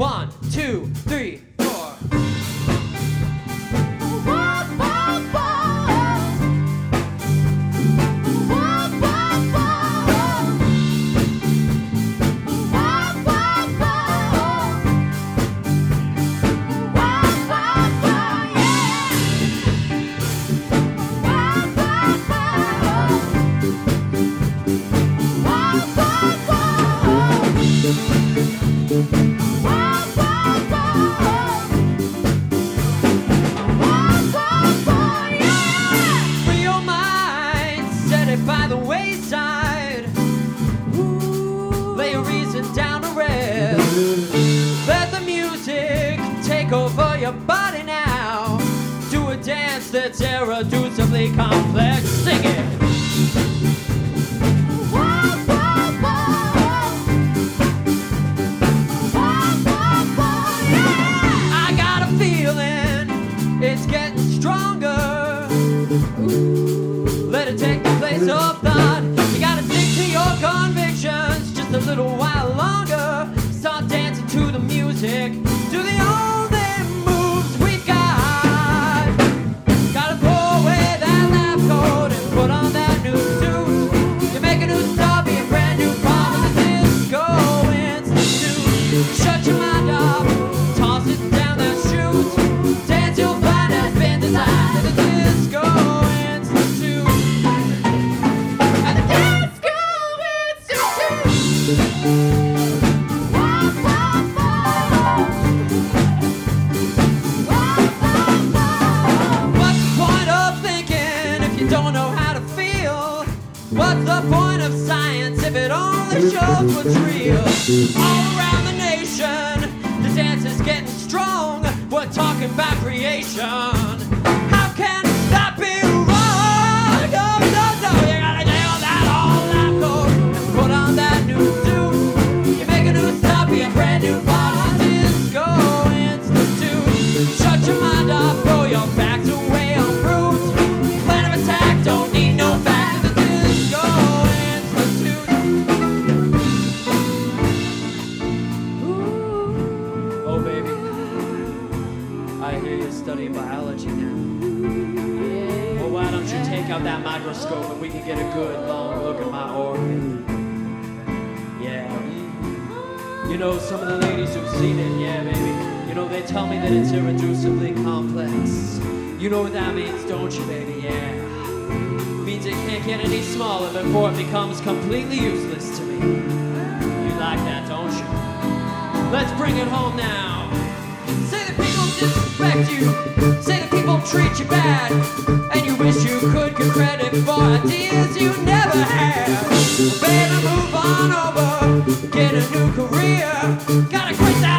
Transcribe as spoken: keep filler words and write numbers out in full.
One, two, three, four. By the wayside, lay your reason down to rest. Let the music take over your body now. Do a dance that's irreducibly complex. Sing it. I got a feeling it's getting stronger. Let it take the place of thought. You gotta stick to your convictions just a little while longer. Start dancing to the music. Do the only moves we've got. Gotta throw away that lab coat and put on that new suit. You make a new start, be a brand new part of the Disco Institute. Shut your mind off, toss it down that chute. Dance you'll find has been designed for the Disco Institute. What's the point of thinking if you don't know how to feel? What's the point of science if it only shows what's real? All around the nation, the dance is getting strong. We're talking about creation. How can that be wrong? No, no, no, you gotta nail that all lab coat and put on that new suit. You make a new stop, be a brand new part of the Disco Institute. Shut your mind off, throw your backs away on fruit. Plan of attack, don't need no back to the Disco Institute. Ooh. Oh baby, I hear you're studying biology now. Well, why don't you take out that microscope and we can get a good long look at my organ? Yeah. You know, some of the ladies who've seen it, yeah, baby. You know, they tell me that it's irreducibly complex. You know what that means, don't you, baby? Yeah. Means it can't get any smaller before it becomes completely useless to me. You like that, don't you? Let's bring it home now. Say that people disrespect you. Say that people treat you bad. And you wish you could get credit for ideas you never had. Well, baby, move on over. Get a new career. Gotta quit that.